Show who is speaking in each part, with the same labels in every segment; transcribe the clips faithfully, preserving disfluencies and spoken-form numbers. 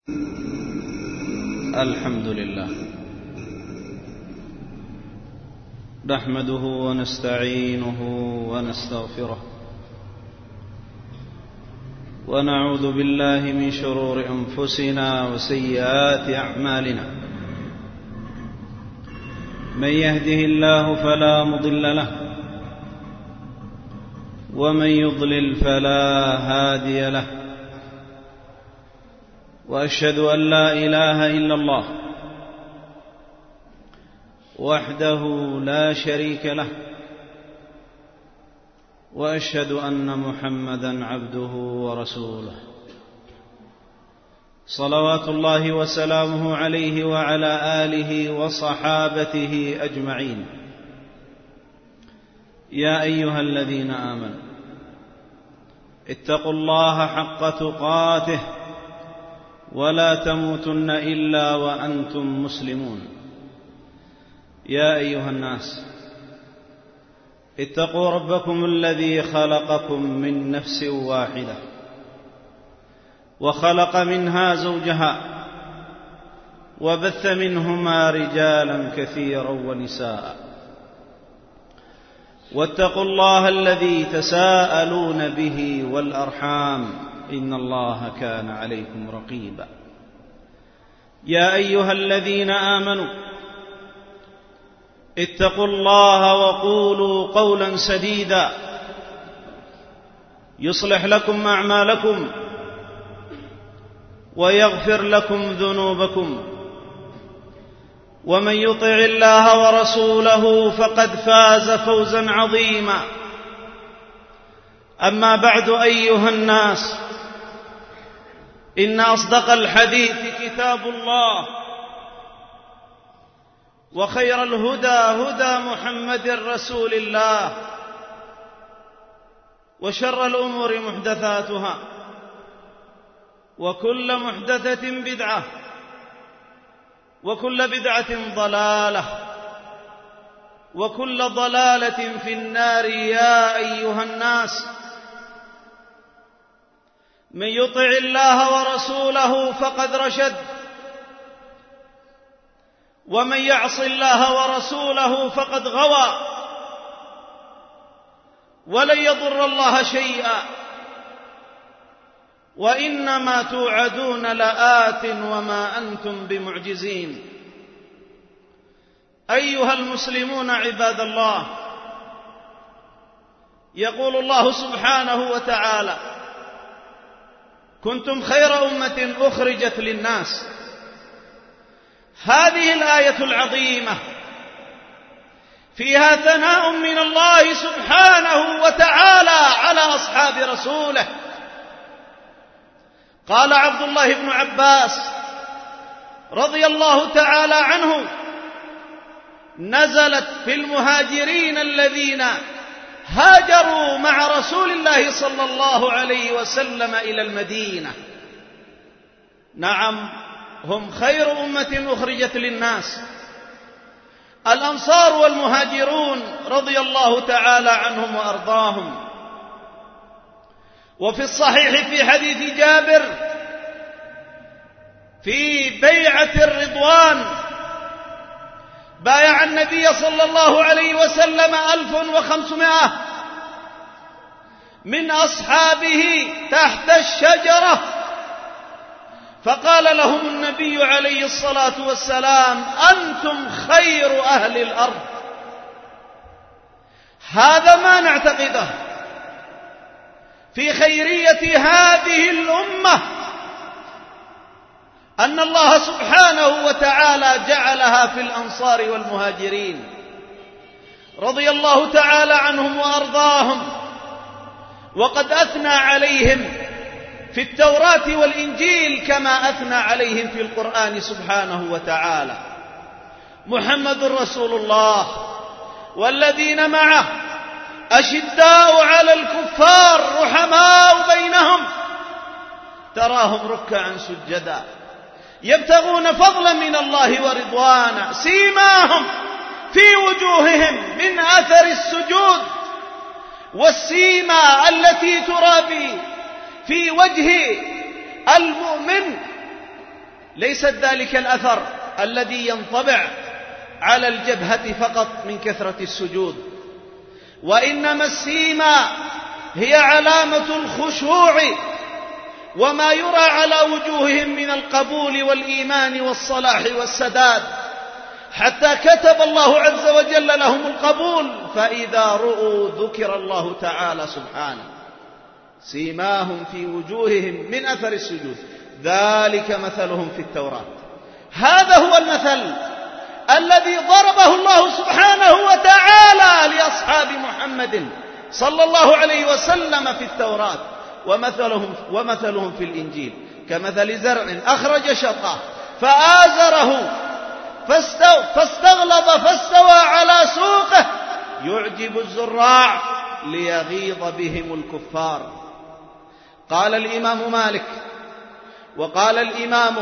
Speaker 1: الحمد لله نحمده ونستعينه ونستغفره ونعوذ بالله من شرور أنفسنا وسيئات أعمالنا. من يهده الله فلا مضل له ومن يضلل فلا هادي له، وأشهد أن لا إله إلا الله وحده لا شريك له، وأشهد أن محمدًا عبده ورسوله، صلوات الله وسلامه عليه وعلى آله وصحابته أجمعين. يا أيها الذين آمنوا اتقوا الله حق تقاته ولا تموتن إلا وأنتم مسلمون. يا أيها الناس اتقوا ربكم الذي خلقكم من نفس واحدة وخلق منها زوجها وبث منهما رجالا كثيرا ونساء، واتقوا الله الذي تساءلون به والأرحام إن الله كان عليكم رقيبا. يا أيها الذين آمنوا اتقوا الله وقولوا قولا سديدا يصلح لكم أعمالكم ويغفر لكم ذنوبكم، ومن يطع الله ورسوله فقد فاز فوزا عظيما. أما بعد أيها الناس، إن أصدق الحديث كتاب الله، وخير الهدى هدى محمد رسول الله، وشر الأمور محدثاتها، وكل محدثة بدعة، وكل بدعة ضلالة، وكل ضلالة في النار. يا أيها الناس، من يطع الله ورسوله فقد رشد، ومن يعص الله ورسوله فقد غوى، ولن يضر الله شيئا، وإنما توعدون لآت وما أنتم بمعجزين. أيها المسلمون عباد الله، يقول الله سبحانه وتعالى: كنتم خير أمة أخرجت للناس. هذه الآية العظيمة فيها ثناء من الله سبحانه وتعالى على أصحاب رسوله. قال عبد الله بن عباس رضي الله تعالى عنه: نزلت في المهاجرين الذين هاجروا مع رسول الله صلى الله عليه وسلم إلى المدينة. نعم، هم خير أمة أخرجت للناس، الأنصار والمهاجرون رضي الله تعالى عنهم وأرضاهم. وفي الصحيح في حديث جابر في بيعة الرضوان بايع النبي صلى الله عليه وسلم ألف وخمسمائة من أصحابه تحت الشجرة، فقال لهم النبي عليه الصلاة والسلام: أنتم خير أهل الأرض. هذا ما نعتقده في خيرية هذه الأمة، أن الله سبحانه وتعالى جعلها في الأنصار والمهاجرين رضي الله تعالى عنهم وأرضاهم، وقد أثنى عليهم في التوراة والإنجيل كما أثنى عليهم في القرآن سبحانه وتعالى. محمد رسول الله والذين معه أشداء على الكفار رحماء بينهم، تراهم ركعا سجدا يبتغون فضلا من الله ورضوانا، سيماهم في وجوههم من أثر السجود، والسيما التي ترى في وجه المؤمن ليست ذلك الأثر الذي ينطبع على الجبهة فقط من كثرة السجود، وإنما السيما هي علامة الخشوع وما يرى على وجوههم من القبول والإيمان والصلاح والسداد، حتى كتب الله عز وجل لهم القبول، فإذا رؤوا ذكر الله تعالى سبحانه سيماهم في وجوههم من أثر السجود، ذلك مثلهم في التوراة. هذا هو المثل الذي ضربه الله سبحانه وتعالى لأصحاب محمد صلى الله عليه وسلم في التوراة، ومثلهم, ومثلهم في الإنجيل كمثل زرع أخرج شطاه فآزره فاستغلظ فاستوى على سوقه يعجب الزراع ليغيظ بهم الكفار. قال الإمام مالك وقال الإمام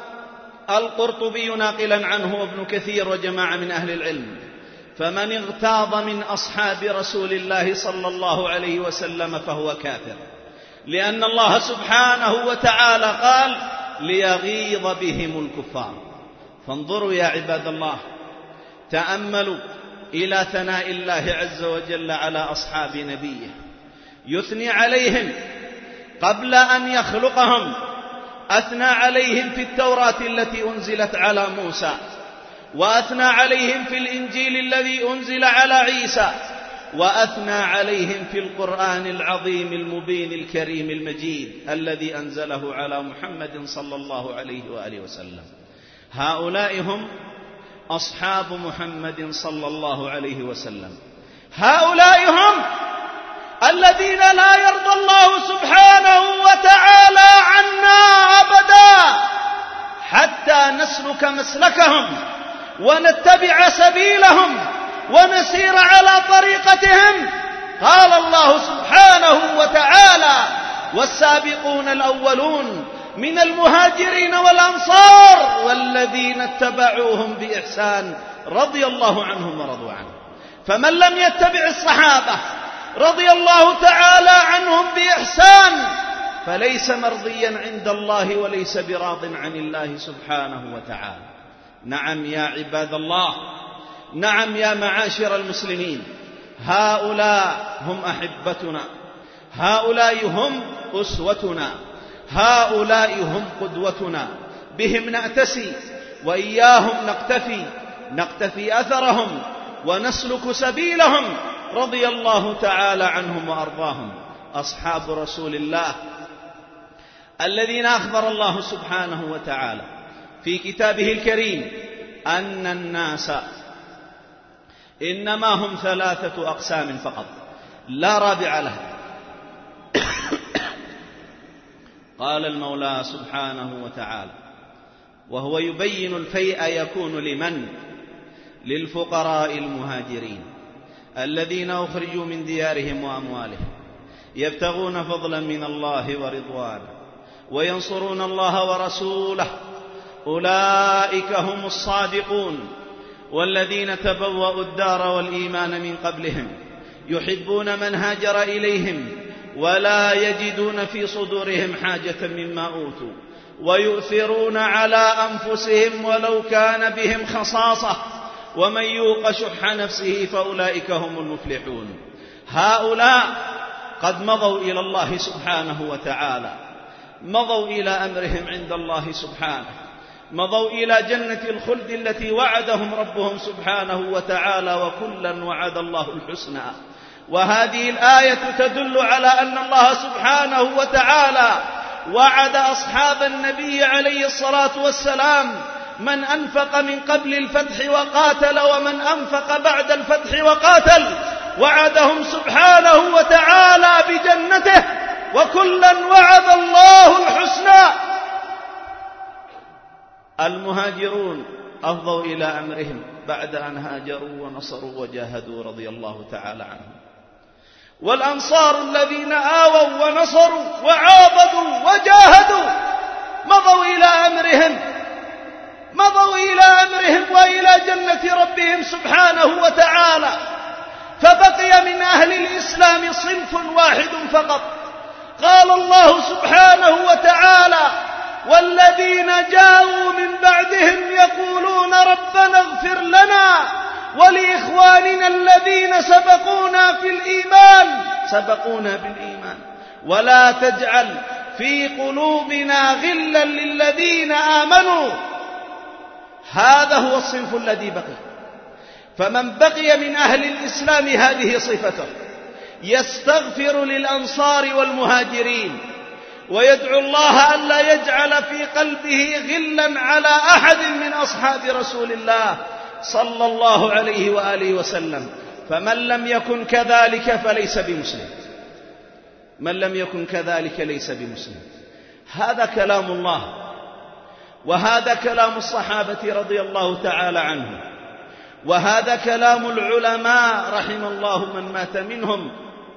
Speaker 1: القرطبي ناقلا عنه وابن كثير وجماعة من أهل العلم: فمن اغتاظ من أصحاب رسول الله صلى الله عليه وسلم فهو كافر، لأن الله سبحانه وتعالى قال ليغيظ بهم الكفار. فانظروا يا عباد الله، تأملوا إلى ثناء الله عز وجل على أصحاب نبيه، يثني عليهم قبل أن يخلقهم، أثنى عليهم في التوراة التي أنزلت على موسى، وأثنى عليهم في الإنجيل الذي أنزل على عيسى، وأثنى عليهم في القرآن العظيم المبين الكريم المجيد الذي أنزله على محمد صلى الله عليه وآله وسلم. هؤلاء هم أصحاب محمد صلى الله عليه وسلم، هؤلاء هم الذين لا يرضى الله سبحانه وتعالى عنا أبدا حتى نسلك مسلكهم ونتبع سبيلهم ونسير على طريقتهم. قال الله سبحانه وتعالى: والسابقون الأولون من المهاجرين والأنصار والذين اتبعوهم بإحسان رضي الله عنهم ورضوا عنه. فمن لم يتبع الصحابة رضي الله تعالى عنهم بإحسان فليس مرضيا عند الله وليس براض عن الله سبحانه وتعالى. نعم يا عباد الله، نعم يا معاشر المسلمين، هؤلاء هم أحبتنا، هؤلاء هم أسوتنا، هؤلاء هم قدوتنا، بهم نأتسي وإياهم نقتفي نقتفي أثرهم ونسلك سبيلهم رضي الله تعالى عنهم وأرضاهم. أصحاب رسول الله الذين أخبر الله سبحانه وتعالى في كتابه الكريم أن الناس إنما هم ثلاثة أقسام فقط لا رابع لها. قال المولى سبحانه وتعالى وهو يبين الفيء يكون لمن؟ للفقراء المهاجرين الذين أخرجوا من ديارهم وأموالهم يبتغون فضلا من الله ورضوانه وينصرون الله ورسوله، أولئك هم الصادقون والذين تبوأوا الدار والإيمان من قبلهم يحبون من هاجر إليهم ولا يجدون في صدورهم حاجة مما أوتوا ويؤثرون على أنفسهم ولو كان بهم خصاصة ومن يوق شح نفسه فأولئك هم المفلحون. هؤلاء قد مضوا إلى الله سبحانه وتعالى، مضوا إلى أمرهم عند الله سبحانه، مضوا إلى جنة الخلد التي وعدهم ربهم سبحانه وتعالى، وكلا وعد الله الحسنى. وهذه الآية تدل على أن الله سبحانه وتعالى وعد أصحاب النبي عليه الصلاة والسلام من أنفق من قبل الفتح وقاتل ومن أنفق بعد الفتح وقاتل، وعدهم سبحانه وتعالى بجنته، وكلا وعد الله الحسنى. المهاجرون أفضوا إلى أمرهم بعد أن هاجروا ونصروا وجاهدوا رضي الله تعالى عنهم، والأنصار الذين آووا ونصروا وعاضدوا وجاهدوا مضوا إلى أمرهم مضوا إلى أمرهم وإلى جنة ربهم سبحانه وتعالى. فبقي من أهل الإسلام صنف واحد فقط، قال الله سبحانه وتعالى والذين جاءوا من بعدهم يقولون ربنا اغفر لنا ولإخواننا الذين سبقونا في الإيمان سبقونا بالإيمان ولا تجعل في قلوبنا غلا للذين آمنوا. هذا هو الصنف الذي بقي. فمن بقي من أهل الإسلام هذه صفته، يستغفر للأنصار والمهاجرين ويدعو الله ألا يجعل في قلبه غلا على أحد من أصحاب رسول الله صلى الله عليه وآله وسلم. فمن لم يكن كذلك فليس بمسلم، من لم يكن كذلك ليس بمسلم. هذا كلام الله، وهذا كلام الصحابة رضي الله تعالى عنهم، وهذا كلام العلماء رحم الله من مات منهم،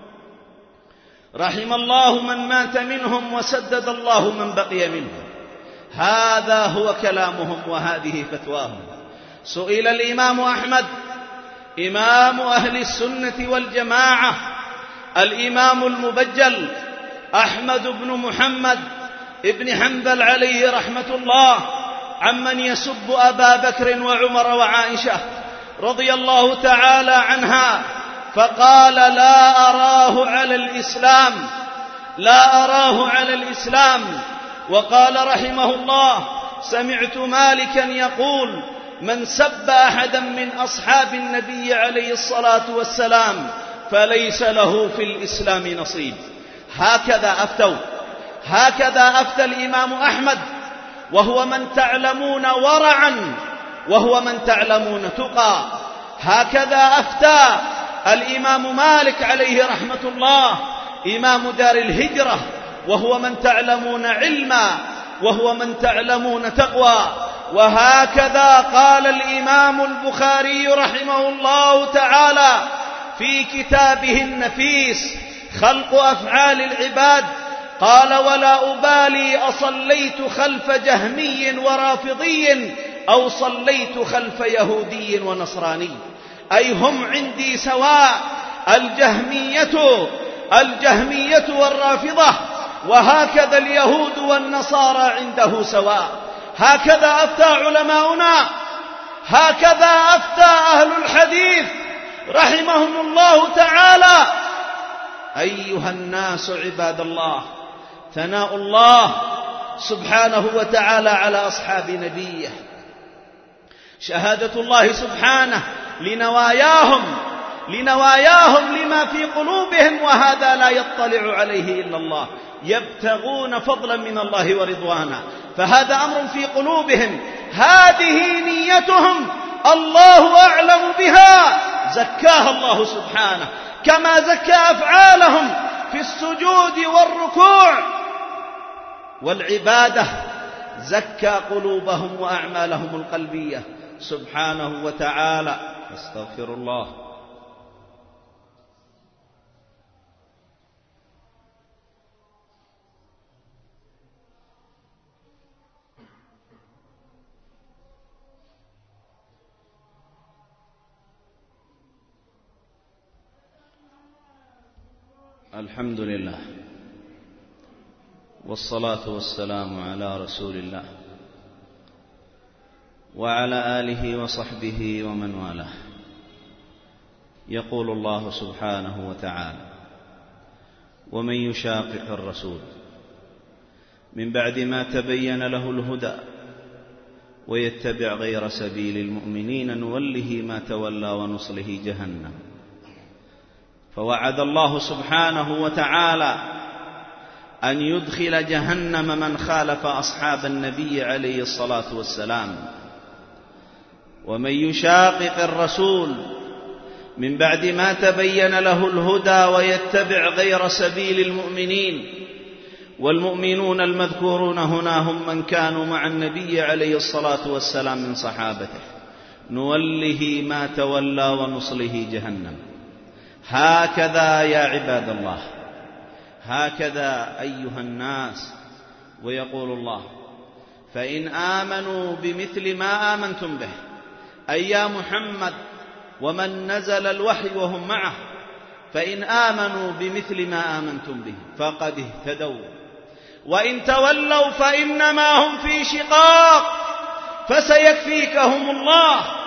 Speaker 1: رحم الله من مات منهم وسدد الله من بقي منهم. هذا هو كلامهم وهذه فتواهم. سئل الإمام أحمد إمام أهل السنة والجماعة، الإمام المبجل أحمد بن محمد ابن حنبل عليه رحمة الله، عمن يسب أبا بكر وعمر وعائشة رضي الله تعالى عنها، فقال لا أراه على الإسلام، لا أراه على الإسلام. وقال رحمه الله سمعت مالكا يقول من سب أحدا من أصحاب النبي عليه الصلاة والسلام فليس له في الإسلام نصيب. هكذا أفتوا، هكذا أفتى الإمام أحمد، وهو من تعلمون ورعا، وهو من تعلمون تقى. هكذا أفتى الإمام مالك عليه رحمة الله إمام دار الهجرة، وهو من تعلمون علما، وهو من تعلمون تقوى. وهكذا قال الإمام البخاري رحمه الله تعالى في كتابه النفيس خلق أفعال العباد، قال ولا أبالي أصليت خلف جهمي ورافضي أو صليت خلف يهودي ونصراني، أي هم عندي سواء، الجهمية الجهمية والرافضة، وهكذا اليهود والنصارى عنده سواء. هكذا أفتى علماؤنا، هكذا أفتى أهل الحديث رحمهم الله تعالى. أيها الناس عباد الله، ثناء الله سبحانه وتعالى على أصحاب نبيه، شهادة الله سبحانه لنواياهم لنواياهم لما في قلوبهم، وهذا لا يطلع عليه إلا الله، يبتغون فضلا من الله ورضوانا. فهذا أمر في قلوبهم، هذه نيتهم الله أعلم بها، زكاها الله سبحانه، كما زكى أفعالهم في السجود والركوع والعبادة، زكى قلوبهم وأعمالهم القلبية سبحانه وتعالى. استغفر الله. الحمد لله والصلاة والسلام على رسول الله وعلى آله وصحبه ومن والاه. يقول الله سبحانه وتعالى ومن يشاقق الرسول من بعد ما تبين له الهدى ويتبع غير سبيل المؤمنين نوله ما تولى ونصله جهنم. فوعد الله سبحانه وتعالى أن يدخل جهنم من خالف أصحاب النبي عليه الصلاة والسلام. ومن يشاقق الرسول من بعد ما تبين له الهدى ويتبع غير سبيل المؤمنين، والمؤمنون المذكورون هنا هم من كانوا مع النبي عليه الصلاة والسلام من صحابته، نوله ما تولى ونصله جهنم. هكذا يا عباد الله، هكذا أيها الناس. ويقول الله فإن آمنوا بمثل ما آمنتم به، أي يا محمد ومن نزل الوحي وهم معه، فإن آمنوا بمثل ما آمنتم به فقد اهتدوا وإن تولوا فإنما هم في شقاق فسيكفيكهم الله